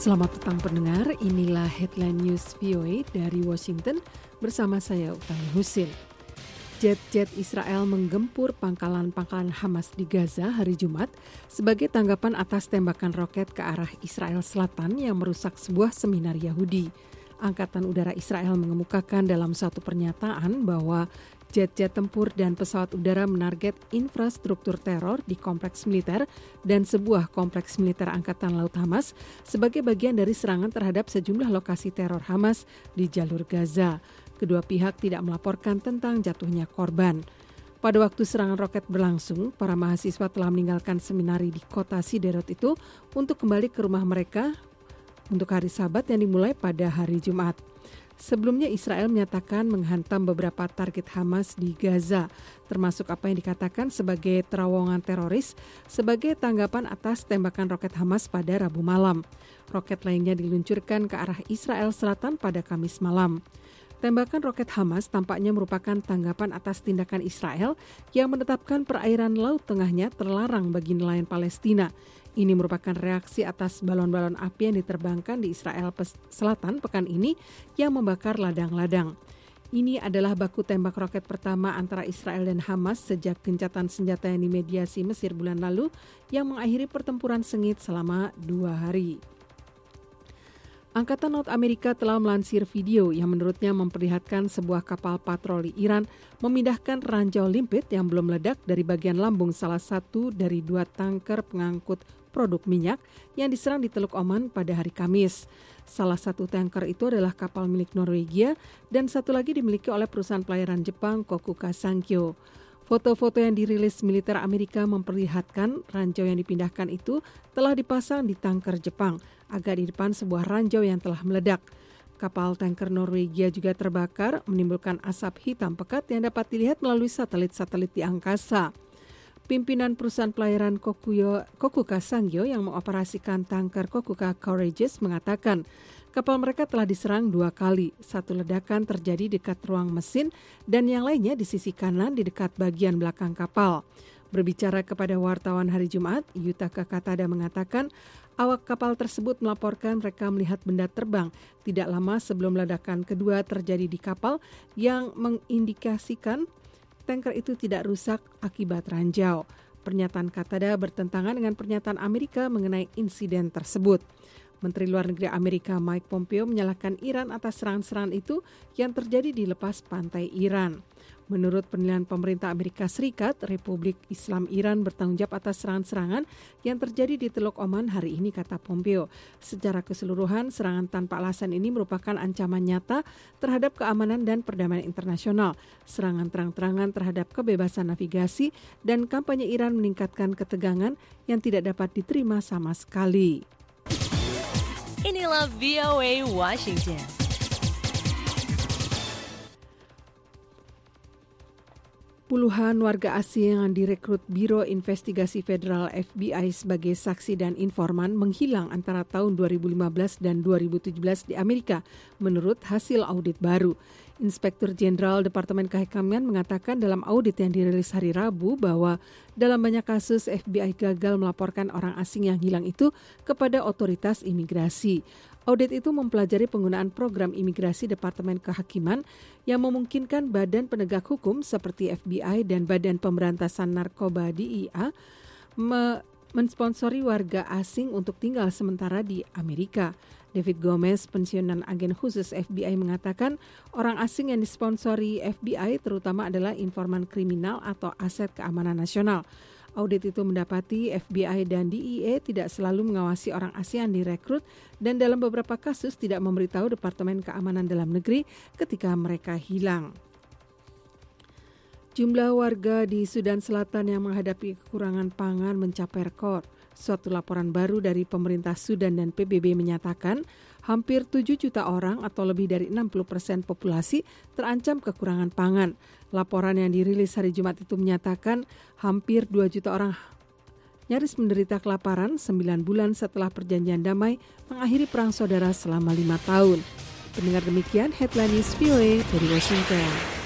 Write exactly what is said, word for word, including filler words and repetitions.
Selamat petang pendengar, inilah Headline News V O A dari Washington bersama saya Utami Husin. Jet-jet Israel menggempur pangkalan-pangkalan Hamas di Gaza hari Jumat sebagai tanggapan atas tembakan roket ke arah Israel Selatan yang merusak sebuah seminar Yahudi. Angkatan Udara Israel mengemukakan dalam suatu pernyataan bahwa jet-jet tempur dan pesawat udara menarget infrastruktur teror di kompleks militer dan sebuah kompleks militer Angkatan Laut Hamas sebagai bagian dari serangan terhadap sejumlah lokasi teror Hamas di jalur Gaza. Kedua pihak tidak melaporkan tentang jatuhnya korban. Pada waktu serangan roket berlangsung, para mahasiswa telah meninggalkan seminari di kota Siderot itu untuk kembali ke rumah mereka untuk hari Sabat yang dimulai pada hari Jumat. Sebelumnya Israel menyatakan menghantam beberapa target Hamas di Gaza, termasuk apa yang dikatakan sebagai terowongan teroris sebagai tanggapan atas tembakan roket Hamas pada Rabu malam. Roket lainnya diluncurkan ke arah Israel Selatan pada Kamis malam. Tembakan roket Hamas tampaknya merupakan tanggapan atas tindakan Israel yang menetapkan perairan Laut Tengahnya terlarang bagi nelayan Palestina. Ini merupakan reaksi atas balon-balon api yang diterbangkan di Israel Selatan pekan ini yang membakar ladang-ladang. Ini adalah baku tembak roket pertama antara Israel dan Hamas sejak gencatan senjata yang dimediasi Mesir bulan lalu yang mengakhiri pertempuran sengit selama dua hari. Angkatan Laut Amerika telah melansir video yang menurutnya memperlihatkan sebuah kapal patroli Iran memindahkan ranjau limpet yang belum meledak dari bagian lambung salah satu dari dua tanker pengangkut produk minyak yang diserang di Teluk Oman pada hari Kamis. Salah satu tanker itu adalah kapal milik Norwegia dan satu lagi dimiliki oleh perusahaan pelayaran Jepang Kokuka Sankyo. Foto-foto yang dirilis militer Amerika memperlihatkan ranjau yang dipindahkan itu telah dipasang di tanker Jepang, agak di depan sebuah ranjau yang telah meledak. Kapal tanker Norwegia juga terbakar, menimbulkan asap hitam pekat yang dapat dilihat melalui satelit-satelit di angkasa. Pimpinan perusahaan pelayaran Kokuyo, Kokuka Sankyo yang mengoperasikan tanker Kokuka Courageous mengatakan kapal mereka telah diserang dua kali. Satu ledakan terjadi dekat ruang mesin dan yang lainnya di sisi kanan di dekat bagian belakang kapal. Berbicara kepada wartawan hari Jumat, Yutaka Katada mengatakan awak kapal tersebut melaporkan mereka melihat benda terbang tidak lama sebelum ledakan kedua terjadi di kapal yang mengindikasikan tanker itu tidak rusak akibat ranjau. Pernyataan Katada bertentangan dengan pernyataan Amerika mengenai insiden tersebut. Menteri Luar Negeri Amerika Mike Pompeo menyalahkan Iran atas serangan-serangan itu yang terjadi di lepas pantai Iran. Menurut penilaian pemerintah Amerika Serikat, Republik Islam Iran bertanggung jawab atas serangan-serangan yang terjadi di Teluk Oman hari ini, kata Pompeo. Secara keseluruhan, serangan tanpa alasan ini merupakan ancaman nyata terhadap keamanan dan perdamaian internasional. Serangan terang-terangan terhadap kebebasan navigasi dan kampanye Iran meningkatkan ketegangan yang tidak dapat diterima sama sekali. Inilah V O A Washington. Puluhan warga asing yang direkrut Biro Investigasi Federal F B I sebagai saksi dan informan menghilang antara tahun dua ribu lima belas dan dua ribu tujuh belas di Amerika, menurut hasil audit baru. Inspektur Jenderal Departemen Kehakaman mengatakan dalam audit yang dirilis hari Rabu bahwa dalam banyak kasus F B I gagal melaporkan orang asing yang hilang itu kepada otoritas imigrasi. Audit itu mempelajari penggunaan program imigrasi Departemen Kehakiman yang memungkinkan badan penegak hukum seperti F B I dan Badan Pemberantasan Narkoba D E A me- mensponsori warga asing untuk tinggal sementara di Amerika. David Gomez, pensiunan agen khusus F B I, mengatakan orang asing yang disponsori F B I terutama adalah informan kriminal atau aset keamanan nasional. Audit itu mendapati F B I dan D E A tidak selalu mengawasi orang asing yang direkrut dan dalam beberapa kasus tidak memberitahu Departemen Keamanan Dalam Negeri ketika mereka hilang. Jumlah warga di Sudan Selatan yang menghadapi kekurangan pangan mencapai rekor. Suatu laporan baru dari pemerintah Sudan dan P B B menyatakan hampir tujuh juta orang atau lebih dari enam puluh persen populasi terancam kekurangan pangan. Laporan yang dirilis hari Jumat itu menyatakan hampir dua juta orang nyaris menderita kelaparan sembilan bulan setelah perjanjian damai mengakhiri perang saudara selama lima tahun. Pendengar demikian Headline News V O A dari Washington.